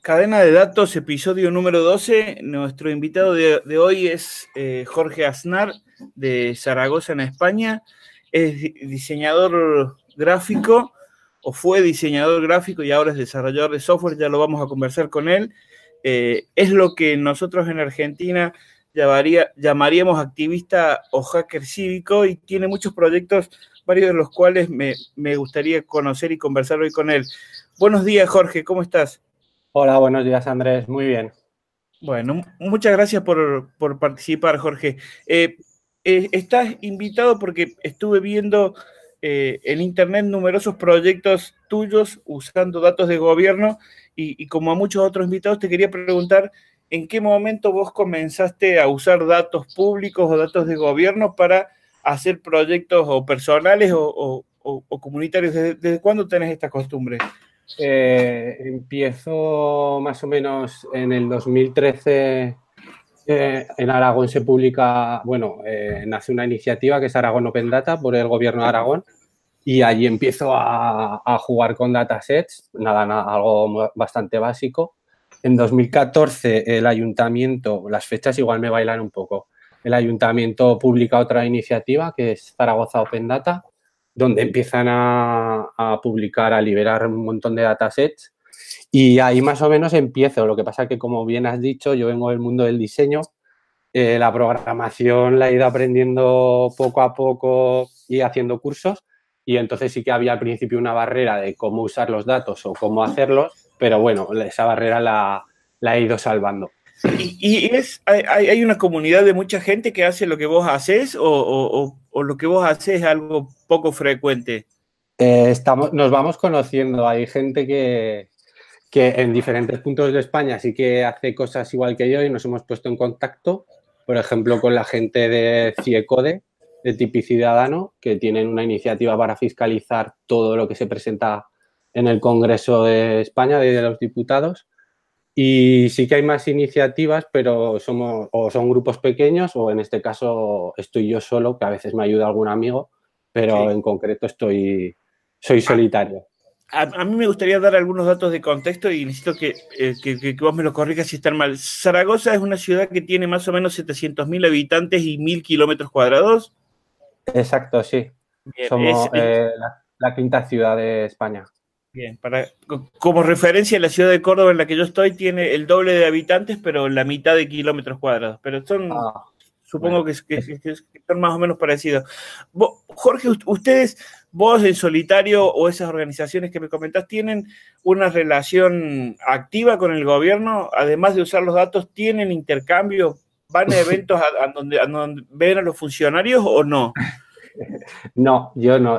Cadena de datos, episodio número 12. Nuestro invitado de hoy es Jorge Aznar, de Zaragoza, en España. Es diseñador gráfico, o fue diseñador gráfico y ahora es desarrollador de software. Ya lo vamos a conversar con él. Es lo que nosotros en Argentina llamaríamos activista o hacker cívico, y tiene muchos proyectos, varios de los cuales me gustaría conocer y conversar hoy con él. Buenos días, Jorge, ¿cómo estás? Hola, buenos días, Andrés. Muy bien. Bueno, muchas gracias por participar, Jorge. Estás invitado porque estuve viendo en internet numerosos proyectos tuyos usando datos de gobierno y como a muchos otros invitados te quería preguntar en qué momento vos comenzaste a usar datos públicos o datos de gobierno para hacer proyectos o personales o comunitarios. ¿Desde cuándo tenés esta costumbre? Empiezo más o menos en el 2013. En Aragón se publica, nace una iniciativa que es Aragón Open Data por el gobierno de Aragón, y allí empiezo a jugar con datasets, algo bastante básico. En 2014 el ayuntamiento, las fechas igual me bailan un poco, el ayuntamiento publica otra iniciativa que es Zaragoza Open Data, donde empiezan a publicar, a liberar un montón de datasets, y ahí más o menos empiezo. Lo que pasa que, como bien has dicho, yo vengo del mundo del diseño. La programación la he ido aprendiendo poco a poco y haciendo cursos, y entonces sí que había al principio una barrera de cómo usar los datos o cómo hacerlos, pero bueno, esa barrera la he ido salvando. ¿Hay una comunidad de mucha gente que hace lo que vos haces o lo que vos haces es algo poco frecuente? Nos vamos conociendo. Hay gente que en diferentes puntos de España sí que hace cosas igual que yo, y nos hemos puesto en contacto, por ejemplo, con la gente de CIECODE, de Tipi Ciudadano, que tienen una iniciativa para fiscalizar todo lo que se presenta en el Congreso de España, de los diputados. Y sí que hay más iniciativas, pero son grupos pequeños, o en este caso estoy yo solo, que a veces me ayuda algún amigo, pero Sí. en concreto soy solitario. A mí me gustaría dar algunos datos de contexto y necesito que vos me lo corrijas si están mal. Zaragoza es una ciudad que tiene más o menos 700.000 habitantes y 1.000 kilómetros cuadrados. Exacto, sí. Bien, Somos la quinta ciudad de España. bien, como referencia, la ciudad de Córdoba en la que yo estoy tiene el doble de habitantes, pero la mitad de kilómetros cuadrados. Pero Ah, supongo bueno. que son más o menos parecidos. Jorge, vos en solitario o esas organizaciones que me comentás, ¿tienen una relación activa con el gobierno? Además de usar los datos, ¿tienen intercambio? ¿Van a eventos a donde ven a los funcionarios o no? No, yo no.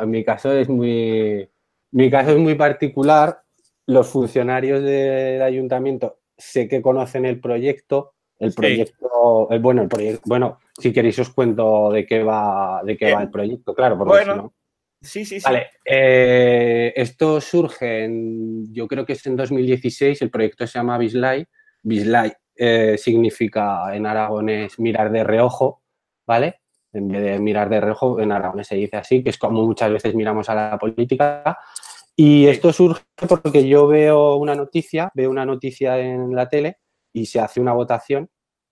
Mi caso es muy particular. Los funcionarios del ayuntamiento sé que conocen el proyecto. Sí. Bueno, si queréis os cuento de qué va el proyecto, claro, porque si Bueno, no. sí, sí, sí. Vale, esto surge yo creo que es en 2016. El proyecto se llama Bislay. Bislay significa en aragonés mirar de reojo, ¿vale? En vez de mirar de reojo, en aragonés se dice así, que es como muchas veces miramos a la política. Y Sí. esto surge porque yo veo una noticia en la tele, y se hace una votación,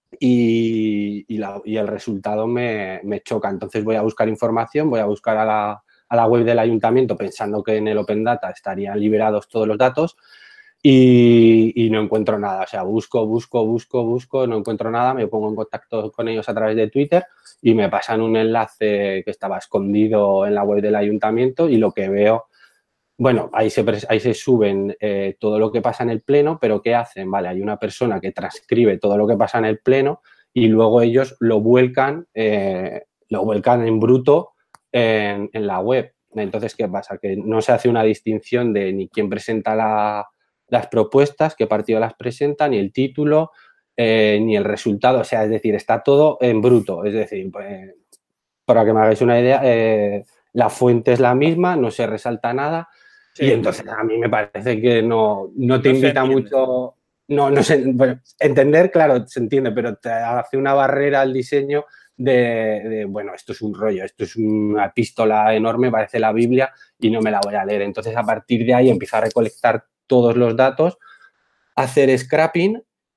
y el resultado me choca. Entonces voy a buscar información, voy a buscar a la web del ayuntamiento pensando que en el Open Data estarían liberados todos los datos, y no encuentro nada. O sea, busco, no encuentro nada. Me pongo en contacto con ellos a través de Twitter y me pasan un enlace que estaba escondido en la web del ayuntamiento, y lo que veo, bueno, ahí se suben todo lo que pasa en el pleno, pero ¿qué hacen? Vale, hay una persona que transcribe todo lo que pasa en el pleno, y luego ellos lo vuelcan en bruto en la web. Entonces, ¿qué pasa? Que no se hace una distinción de ni quién presenta las propuestas, qué partido las presenta, ni el título, ni el resultado. O sea, es decir, está todo en bruto. Es decir, pues, para que me hagáis una idea, la fuente es la misma, no se resalta nada. Y Sí. entonces a mí me parece que no te No se invita entiende. mucho. No sé, bueno, entender, claro, se entiende, pero te hace una barrera al diseño bueno, esto es un rollo, esto es una epístola enorme, parece la Biblia, y no me la voy a leer. Entonces, a partir de ahí empiezo a recolectar todos los datos, hacer scrapping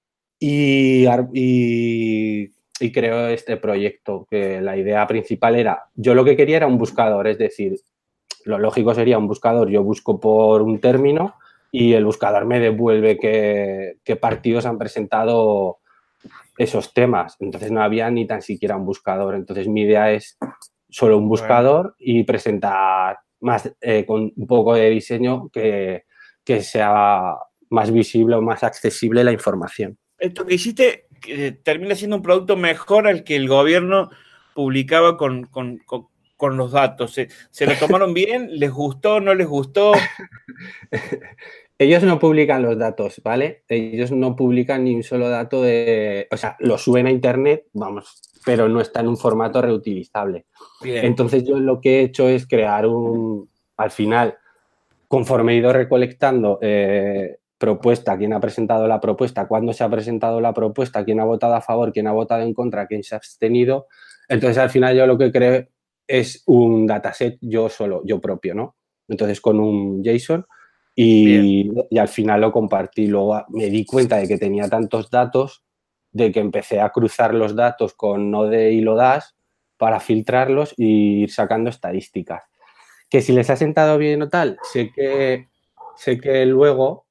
y creó este proyecto, que la idea principal era, yo lo que quería era un buscador, es decir, lo lógico sería un buscador, yo busco por un término y el buscador me devuelve qué partidos han presentado esos temas. Entonces no había ni tan siquiera un buscador. Entonces mi idea es solo un buscador y presentar más con un poco de diseño que sea más visible o más accesible la información. Esto que hiciste termina siendo un producto mejor al que el gobierno publicaba con los datos. ¿Se lo tomaron bien? ¿Les gustó? ¿No les gustó? Ellos no publican los datos, ¿vale? Ellos no publican ni un solo dato de... O sea, lo suben a internet, vamos, pero no está en un formato reutilizable. Bien. Entonces yo lo que he hecho es crear al final, conforme he ido recolectando propuesta, quién ha presentado la propuesta, cuándo se ha presentado la propuesta, quién ha votado a favor, quién ha votado en contra, quién se ha abstenido. Entonces al final yo lo que creo es un dataset yo solo, yo propio, ¿no? Entonces con un JSON y al final lo compartí. Luego me di cuenta de que tenía tantos datos, de que empecé a cruzar los datos con Node y Lodash para filtrarlos y ir sacando estadísticas. Que si les ha sentado bien o tal, sé que luego,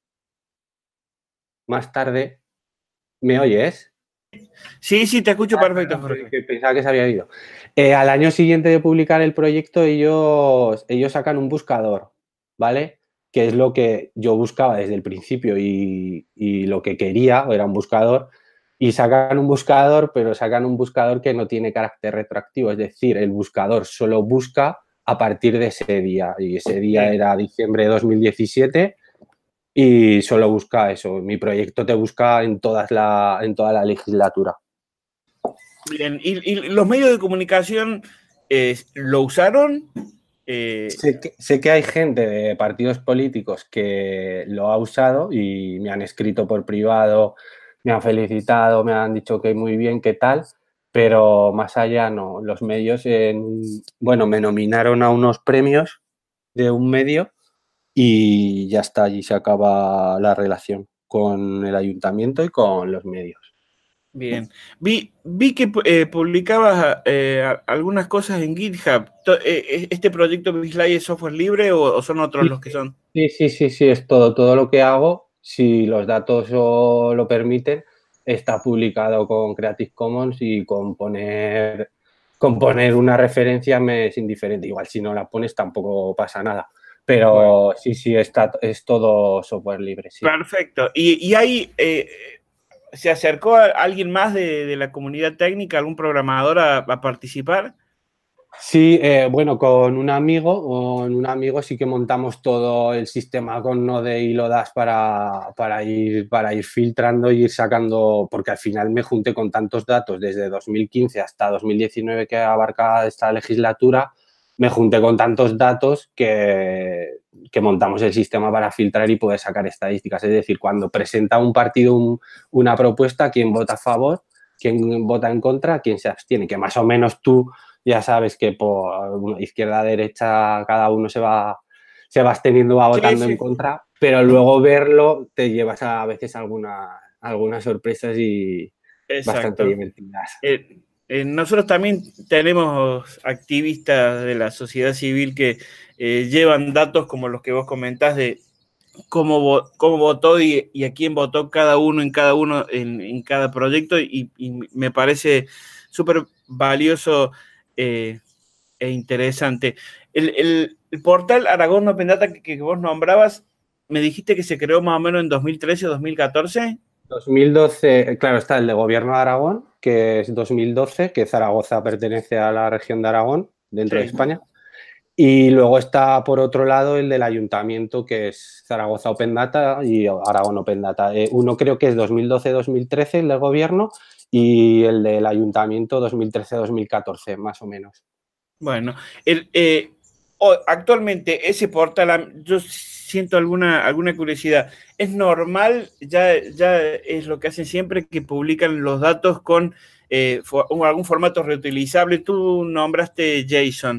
más tarde, ¿me oyes? Sí, te escucho perfecto, Jorge. Que pensaba que se había ido. Al año siguiente de publicar el proyecto, ellos sacan un buscador, ¿vale? Que es lo que yo buscaba desde el principio y lo que quería era un buscador. Y sacan un buscador, pero sacan un buscador que no tiene carácter retroactivo. Es decir, el buscador solo busca a partir de ese día. Y ese día era diciembre de 2017 y solo busca eso. Mi proyecto te busca en toda la legislatura. Bien, ¿y los medios de comunicación lo usaron? Sé que hay gente de partidos políticos que lo ha usado y me han escrito por privado, me han felicitado, me han dicho que muy bien, qué tal, pero más allá no. Los medios, bueno, me nominaron a unos premios de un medio y ya está, allí se acaba la relación con el ayuntamiento y con los medios. Bien. Vi que publicabas algunas cosas en GitHub. ¿Este proyecto Bislay es software libre o son otros los que son? Sí, es todo lo que hago, si los datos lo permiten, está publicado con Creative Commons y con poner una referencia me es indiferente. Igual si no la pones tampoco pasa nada. Pero bueno, sí, es todo software libre, sí. Perfecto. ¿Y hay, se acercó a alguien más de la comunidad técnica, algún programador a participar? Sí, bueno, con un amigo sí que montamos todo el sistema con Node y Lodash para ir filtrando y ir sacando, porque al final me junté con tantos datos desde 2015 hasta 2019 que abarca esta legislatura, me junté con tantos datos que montamos el sistema para filtrar y poder sacar estadísticas. Es decir, cuando presenta un partido una propuesta, quién vota a favor, quién vota en contra, quién se abstiene, que más o menos tú ya sabes que por izquierda a derecha cada uno se va absteniendo, va votando en contra, pero luego verlo te llevas a veces algunas sorpresas y bastante divertidas. Nosotros también tenemos activistas de la sociedad civil que llevan datos como los que vos comentás de cómo votó y a quién votó cada uno en cada proyecto y me parece súper valioso e interesante. El portal Aragón Open Data que vos nombrabas, me dijiste que se creó más o menos en 2013 o 2014. 2012, claro, está el de Gobierno de Aragón, que es 2012, que Zaragoza pertenece a la región de Aragón, dentro de España. Y luego está, por otro lado, el del ayuntamiento, que es Zaragoza Open Data y Aragón Open Data. Uno creo que es 2012-2013, el del Gobierno, y el del ayuntamiento 2013-2014, más o menos. Bueno, actualmente ese portal, yo siento alguna curiosidad. ¿Es normal, ya es lo que hacen siempre, que publican los datos con algún formato reutilizable? Tú nombraste JSON.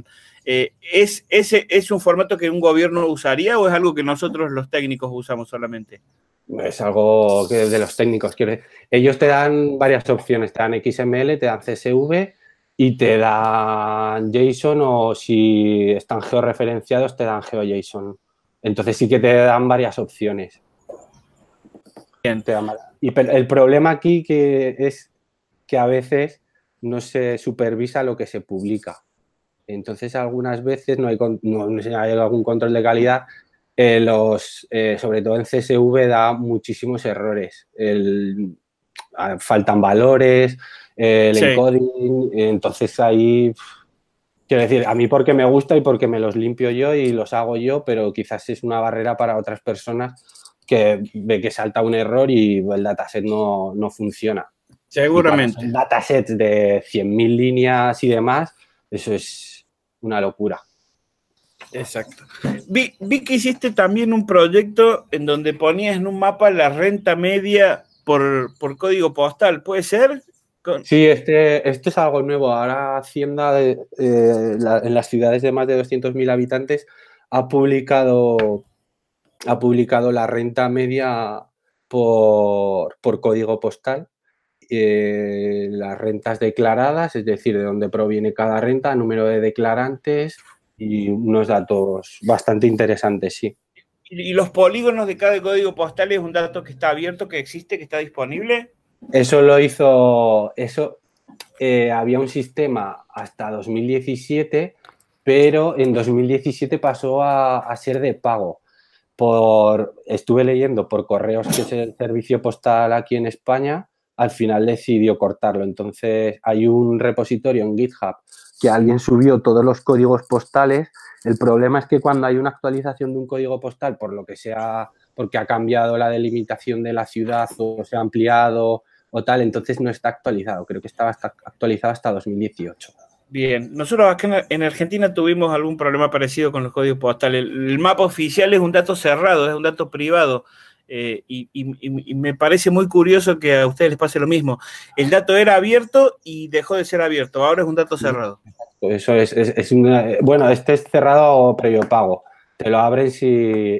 ¿Es un formato que un gobierno usaría o es algo que nosotros los técnicos usamos solamente? Es algo que de los técnicos. Ellos te dan varias opciones. Te dan XML, te dan CSV y te dan JSON, o si están georreferenciados te dan GeoJSON. Entonces sí que te dan varias opciones. Bien. Y el problema aquí es que a veces no se supervisa lo que se publica. Entonces, algunas veces no hay algún control de calidad. Sobre todo en CSV da muchísimos errores. Faltan valores, el Sí. encoding. Entonces, ahí, quiero decir, a mí porque me gusta y porque me los limpio yo y los hago yo, pero quizás es una barrera para otras personas que ve que salta un error y el dataset no funciona. Seguramente. Y cuando son datasets de 100.000 líneas y demás, eso es una locura. Exacto. Vi que hiciste también un proyecto en donde ponías en un mapa la renta media por código postal, ¿puede ser? Sí, esto es algo nuevo. Ahora Hacienda, en las ciudades de más de 200.000 habitantes, ha publicado la renta media por código postal. Las rentas declaradas, es decir, de dónde proviene cada renta, número de declarantes y unos datos bastante interesantes, sí. ¿Y los polígonos de cada código postal es un dato que está abierto, que existe, que está disponible? Eso había un sistema hasta 2017, pero en 2017 pasó a ser de pago. Estuve leyendo por Correos, que es el servicio postal aquí en España, al final decidió cortarlo. Entonces hay un repositorio en GitHub que alguien subió todos los códigos postales. El problema es que cuando hay una actualización de un código postal, por lo que sea, porque ha cambiado la delimitación de la ciudad o se ha ampliado o tal, entonces no está actualizado. Creo que estaba actualizado hasta 2018. Bien, nosotros acá en Argentina tuvimos algún problema parecido con los códigos postales. El mapa oficial es un dato cerrado, es un dato privado. Y me parece muy curioso que a ustedes les pase lo mismo. El dato era abierto y dejó de ser abierto, ahora es un dato cerrado. Eso bueno, este es cerrado previo pago. Te lo abren si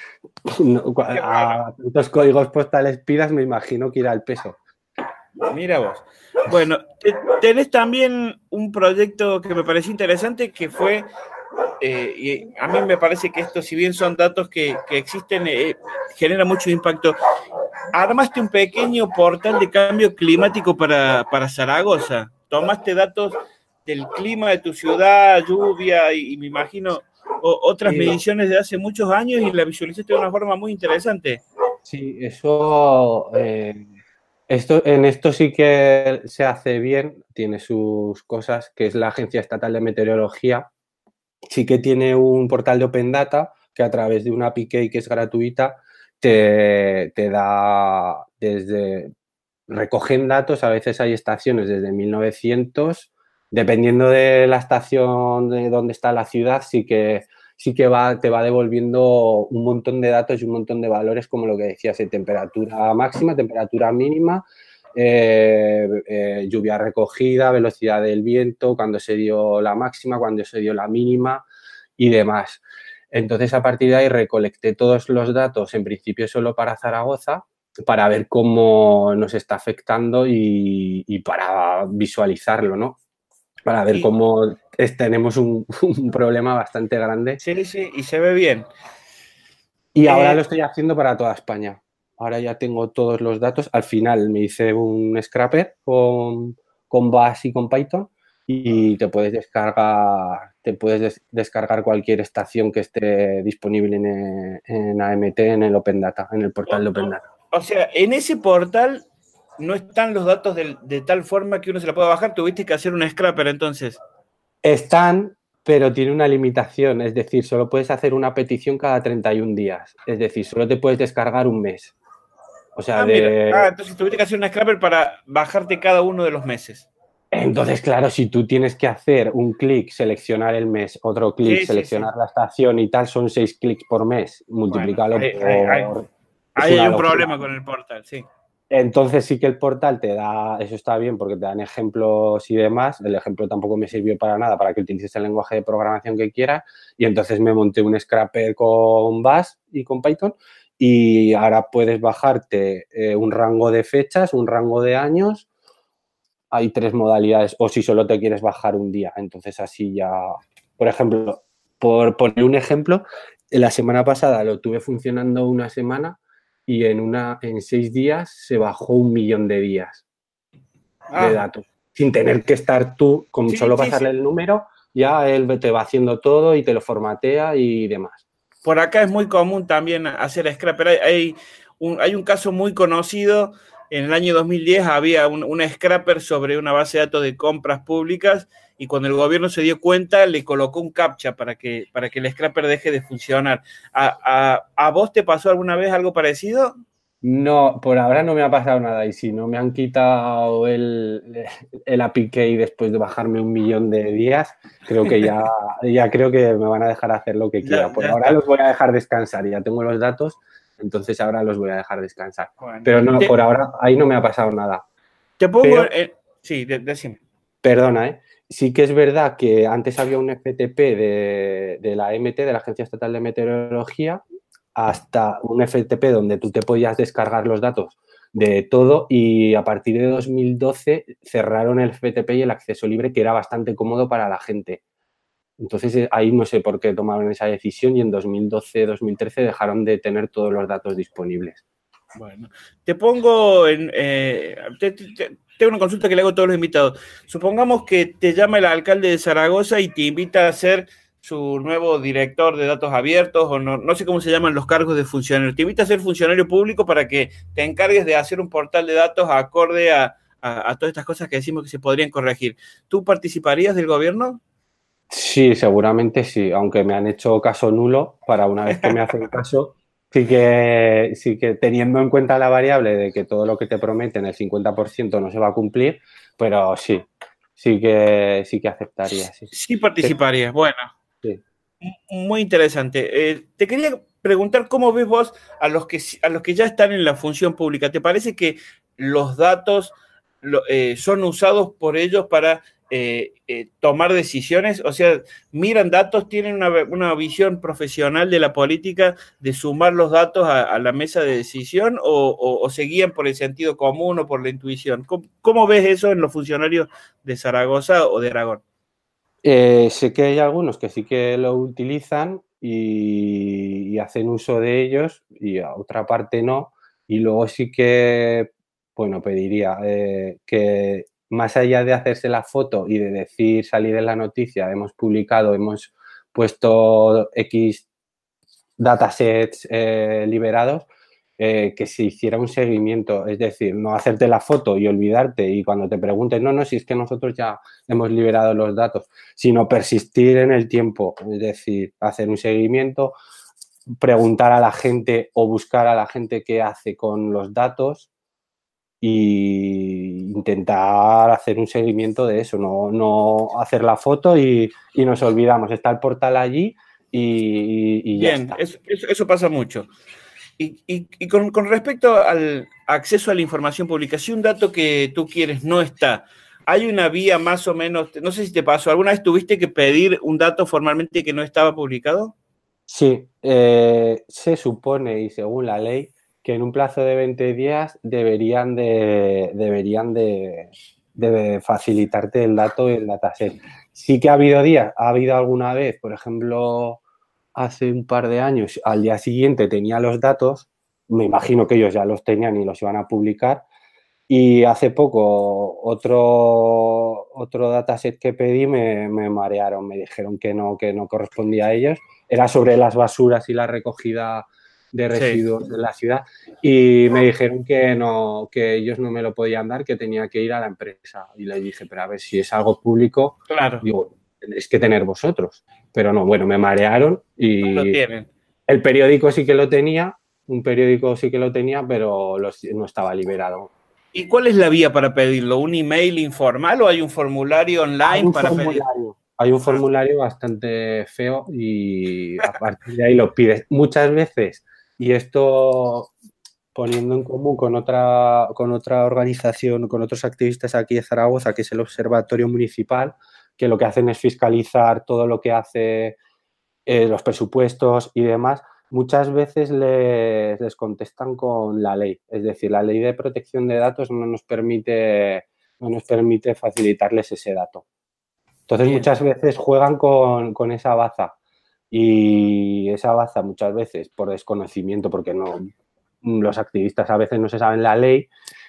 a tantos códigos postales pidas, me imagino que irá al peso. Mira vos. Bueno, tenés también un proyecto que me pareció interesante, que fue, y a mí me parece que esto, si bien son datos que existen, genera mucho impacto. Armaste un pequeño portal de cambio climático para Zaragoza. Tomaste datos del clima de tu ciudad, lluvia y me imagino otras mediciones de hace muchos años y la visualizaste de una forma muy interesante. Sí, eso... en esto sí que se hace bien, tiene sus cosas, que es la Agencia Estatal de Meteorología. Sí que tiene un portal de Open Data que a través de una API que es gratuita te da recogen datos, a veces hay estaciones desde 1900, dependiendo de la estación de donde está la ciudad, sí que te va devolviendo un montón de datos y un montón de valores, como lo que decías, de temperatura máxima, temperatura mínima, lluvia recogida, velocidad del viento, cuando se dio la máxima, cuando se dio la mínima y demás. Entonces, a partir de ahí recolecté todos los datos, en principio solo para Zaragoza, para ver cómo nos está afectando y para visualizarlo, ¿no? Para ver cómo tenemos un problema bastante grande. Sí, sí, y se ve bien. Y ahora lo estoy haciendo para toda España. Ahora ya tengo todos los datos. Al final me hice un scraper con Bash y con Python y te puedes descargar cualquier estación que esté disponible en AMT, en el Open Data, en el portal de Open Data. O sea, en ese portal no están los datos de tal forma que uno se la pueda bajar. Tuviste que hacer un scraper entonces. Están, pero tiene una limitación, es decir, solo puedes hacer una petición cada 31 días, es decir, solo te puedes descargar un mes. O sea, entonces tuviste que hacer un scraper para bajarte cada uno de los meses. Entonces, claro, si tú tienes que hacer un clic, seleccionar el mes, otro clic, seleccionar la estación y tal, son 6 clics por mes, multiplícalo por... Ahí hay un problema con el portal, sí. Entonces sí que el portal te da, eso está bien porque te dan ejemplos y demás. El ejemplo tampoco me sirvió para nada, para que utilices el lenguaje de programación que quieras. Y entonces me monté un scraper con Bash y con Python y ahora puedes bajarte un rango de fechas, un rango de años. Hay 3 modalidades, o si solo te quieres bajar un día. Entonces así ya, por ejemplo, por poner un ejemplo, la semana pasada lo tuve funcionando una semana y en 6 días se bajó 1 millón de días de datos. Sin tener que estar tú, con solo pasarle el número, ya él te va haciendo todo y te lo formatea y demás. Por acá es muy común también hacer scrapper. Hay un caso muy conocido. En el año 2010 había un scrapper sobre una base de datos de compras públicas y cuando el gobierno se dio cuenta le colocó un captcha para que el scrapper deje de funcionar. ¿A vos te pasó alguna vez algo parecido? No, por ahora no me ha pasado nada y si no me han quitado el API Key después de bajarme 1 millón de días, creo que ya creo que me van a dejar hacer lo que quiera. Por ahora los voy a dejar descansar, ya tengo los datos, entonces ahora los voy a dejar descansar. Bueno, pero no, por ahora ahí no me ha pasado nada. Te pongo... sí, decime. Perdona, sí que es verdad que antes había un FTP de la MT, de la Agencia Estatal de Meteorología, hasta un FTP donde tú te podías descargar los datos de todo y a partir de 2012 cerraron el FTP y el acceso libre, que era bastante cómodo para la gente. Entonces ahí no sé por qué tomaron esa decisión y en 2012-2013 dejaron de tener todos los datos disponibles. Bueno, te pongo en... tengo una consulta que le hago a todos los invitados. Supongamos que te llama el alcalde de Zaragoza y te invita a ser su nuevo director de datos abiertos, o no sé cómo se llaman los cargos de funcionario. Te invita a ser funcionario público para que te encargues de hacer un portal de datos acorde a todas estas cosas que decimos que se podrían corregir. ¿Tú participarías del gobierno? Sí, seguramente sí, aunque me han hecho caso nulo. Para una vez que me hacen caso, sí que teniendo en cuenta la variable de que todo lo que te prometen, el 50% no se va a cumplir, pero sí que aceptaría. Sí participarías, bueno. Sí. Muy interesante. Te quería preguntar cómo ves vos a los que ya están en la función pública. ¿Te parece que los datos son usados por ellos para tomar decisiones? O sea, miran datos, tienen una visión profesional de la política de sumar los datos a la mesa de decisión o se guían por el sentido común o por la intuición. ¿Cómo ves eso en los funcionarios de Zaragoza o de Aragón? Sé que hay algunos que sí que lo utilizan y hacen uso de ellos y a otra parte no. Y luego sí que, bueno, pediría que más allá de hacerse la foto y de decir, salir en la noticia, hemos publicado, hemos puesto X datasets liberados, que se hiciera un seguimiento, es decir, no hacerte la foto y olvidarte y cuando te pregunten, no, si es que nosotros ya hemos liberado los datos, sino persistir en el tiempo, es decir, hacer un seguimiento, preguntar a la gente o buscar a la gente qué hace con los datos e intentar hacer un seguimiento de eso, no hacer la foto y nos olvidamos, está el portal allí y ya está. Bien, eso pasa mucho. Y con respecto al acceso a la información pública, si un dato que tú quieres no está, ¿hay una vía más o menos, no sé si te pasó, alguna vez tuviste que pedir un dato formalmente que no estaba publicado? Sí, se supone y según la ley que en un plazo de 20 días deberían de facilitarte el dato y el dataset. Sí que ha habido días, ha habido alguna vez, por ejemplo, hace un par de años, al día siguiente tenía los datos, me imagino que ellos ya los tenían y los iban a publicar, y hace poco otro dataset que pedí me marearon, me dijeron que no correspondía a ellos. Era sobre las basuras y la recogida de residuos en la ciudad y me dijeron que no, que ellos no me lo podían dar, que tenía que ir a la empresa. Y le dije, pero a ver, si es algo público, claro, digo, tendréis que tener vosotros. Pero no, bueno, me marearon y no lo tienen. el periódico sí que lo tenía, un periódico sí que lo tenía, pero no estaba liberado. ¿Y cuál es la vía para pedirlo? ¿Un email informal o hay un formulario online para pedir? Hay un formulario bastante feo y a partir de ahí lo pides. Muchas veces, y esto poniendo en común con otra organización, con otros activistas aquí de Zaragoza, que es el Observatorio Municipal, que lo que hacen es fiscalizar todo lo que hace los presupuestos y demás. muchas veces les contestan con la ley. Es decir, la ley de protección de datos no nos permite facilitarles ese dato. Entonces, Bien. muchas veces juegan con esa baza. Y esa baza muchas veces por desconocimiento, porque no, los activistas a veces no se saben la ley,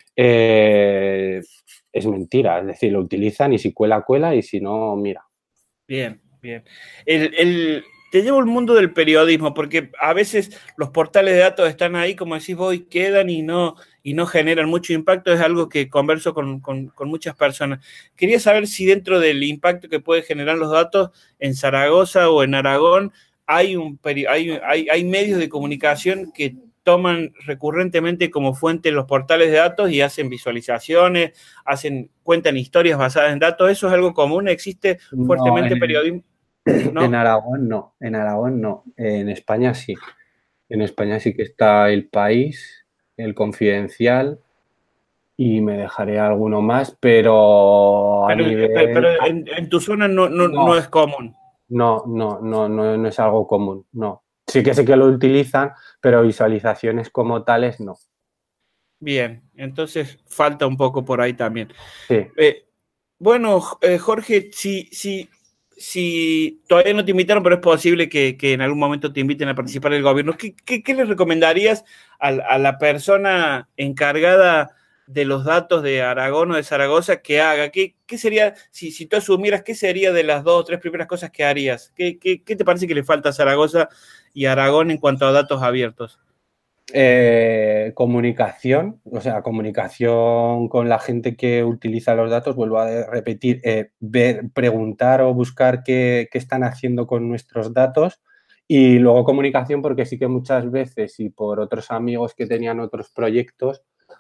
es mentira. Es decir, lo utilizan y si cuela, cuela y si no, mira. Bien, bien. Te llevo al mundo del periodismo, porque a veces los portales de datos están ahí, como decís vos, y quedan y no generan mucho impacto. Es algo que converso con muchas personas. Quería saber si dentro del impacto que puede generar los datos en Zaragoza o en Aragón hay medios de comunicación que toman recurrentemente como fuente los portales de datos y hacen visualizaciones, cuentan historias basadas en datos. ¿Eso es algo común? ¿Existe fuertemente periodismo? ¿No? En Aragón no, en Aragón no. En España sí. En España sí que está El País, El Confidencial y me dejaré alguno más, pero a nivel... Pero en tu zona no es común. No es algo común, no. Sí que sé que lo utilizan, pero visualizaciones como tales no. Bien, entonces falta un poco por ahí también. Sí. Bueno, Jorge, si todavía no te invitaron, pero es posible que en algún momento te inviten a participar del gobierno, ¿qué le recomendarías a la persona encargada de los datos de Aragón o de Zaragoza que haga? ¿Qué sería, si tú asumieras, qué sería de las 2 o 3 primeras cosas que harías? ¿Qué te parece que le falta a Zaragoza y Aragón en cuanto a datos abiertos? Comunicación, o sea, comunicación con la gente que utiliza los datos, vuelvo a repetir, preguntar o buscar qué están haciendo con nuestros datos y luego comunicación porque sí que muchas veces y por otros amigos que tenían otros proyectos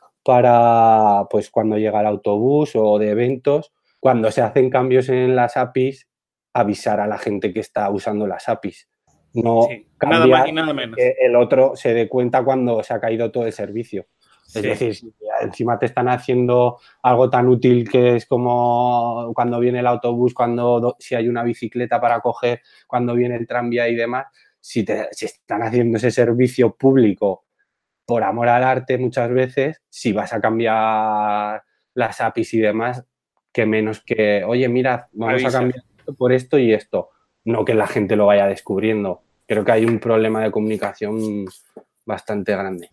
para, pues cuando llega el autobús o de eventos, cuando se hacen cambios en las APIs, avisar a la gente que está usando las APIs. No Sí, nada más y cambiar nada menos. que el otro se dé cuenta cuando se ha caído todo el servicio. Es Sí. decir, si encima te están haciendo algo tan útil que es como cuando viene el autobús, si hay una bicicleta para coger, cuando viene el tranvía y demás, si están haciendo ese servicio público por amor al arte muchas veces, si vas a cambiar las APIs y demás, que menos que, oye, mira, vamos a cambiar esto por esto y esto, no que la gente lo vaya descubriendo. Creo que hay un problema de comunicación bastante grande.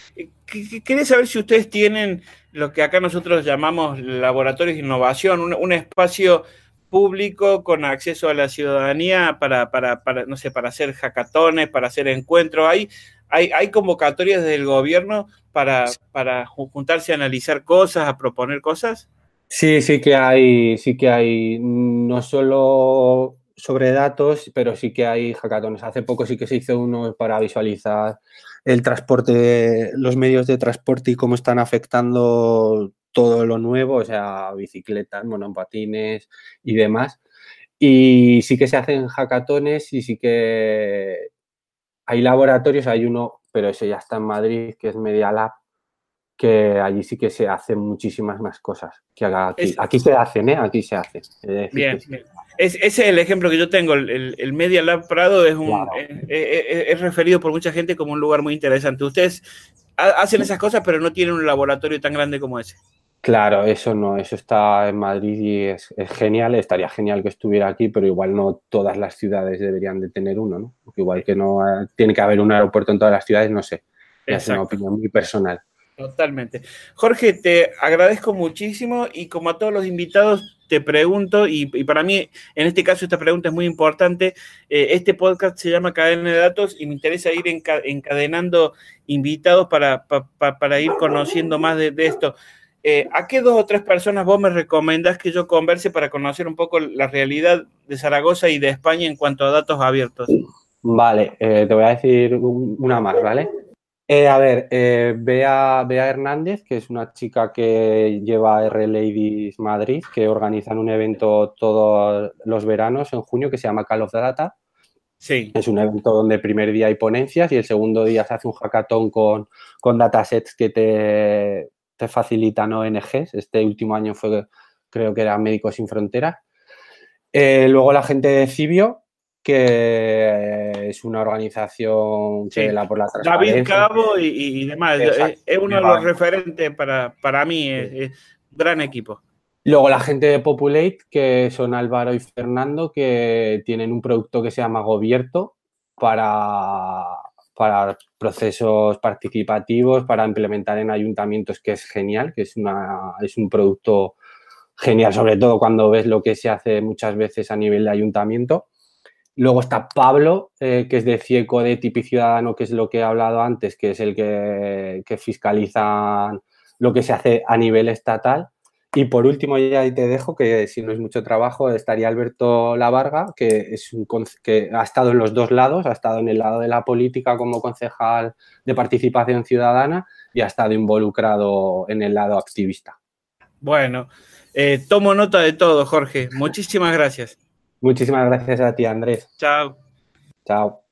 Quería saber si ustedes tienen lo que acá nosotros llamamos laboratorios de innovación, un espacio público con acceso a la ciudadanía no sé, para hacer hackatones, para hacer encuentros. ¿Hay convocatorias del gobierno para juntarse a analizar cosas, a proponer cosas? Sí, sí que hay, no solo sobre datos, pero sí que hay hackatones. Hace poco sí que se hizo uno para visualizar el transporte, los medios de transporte y cómo están afectando todo lo nuevo, o sea, bicicletas, monopatines y demás. Y sí que se hacen hackatones y sí que hay laboratorios, hay uno, pero ese ya está en Madrid, que es Media Lab, que allí sí que se hacen muchísimas más cosas que aquí. Aquí se hacen, ¿eh? Aquí se hacen. Bien, bien. Ese es el ejemplo que yo tengo. El Media Lab Prado Claro. es referido por mucha gente como un lugar muy interesante. Ustedes hacen esas cosas, pero no tienen un laboratorio tan grande como ese. Claro, eso no, eso está en Madrid y es genial, estaría genial que estuviera aquí, pero igual no todas las ciudades deberían de tener uno, ¿no? Porque igual que no tiene que haber un aeropuerto en todas las ciudades, no sé, ya es una Exacto. opinión muy personal. Totalmente. Jorge, te agradezco muchísimo y como a todos los invitados te pregunto, y para mí en este caso esta pregunta es muy importante, este podcast se llama Cadena de Datos y me interesa ir encadenando invitados para ir conociendo más de esto. ¿A qué 2 o 3 personas vos me recomendás que yo converse para conocer un poco la realidad de Zaragoza y de España en cuanto a datos abiertos? Vale, te voy a decir una más, ¿vale? A ver, Bea Hernández, que es una chica que lleva R Ladies Madrid, que organizan un evento todos los veranos en junio que se llama Call of Data. Sí. Es un evento donde el primer día hay ponencias y el segundo día se hace un hackathon con datasets que te facilitan ONGs. Este último año creo que era Médicos Sin Fronteras. Luego la gente de Cibio, que es una organización que Sí. vela por la David transparencia. Cabo y demás. Exacto. Es uno de los referentes para mí, es gran equipo. Luego la gente de Populate, que son Álvaro y Fernando, que tienen un producto que se llama Gobierto para procesos participativos, para implementar en ayuntamientos, que es genial, que es un producto genial, sobre todo cuando ves lo que se hace muchas veces a nivel de ayuntamiento. Luego está Pablo, que es de CIECO, de Tipi Ciudadano, que es lo que he hablado antes, que es el que fiscaliza lo que se hace a nivel estatal. Y por último, ya ahí te dejo, que si no es mucho trabajo, estaría Alberto Lavarga, que ha estado en los dos lados, ha estado en el lado de la política como concejal de participación ciudadana y ha estado involucrado en el lado activista. Bueno, tomo nota de todo, Jorge. Muchísimas gracias. Muchísimas gracias a ti, Andrés. Chao. Chao.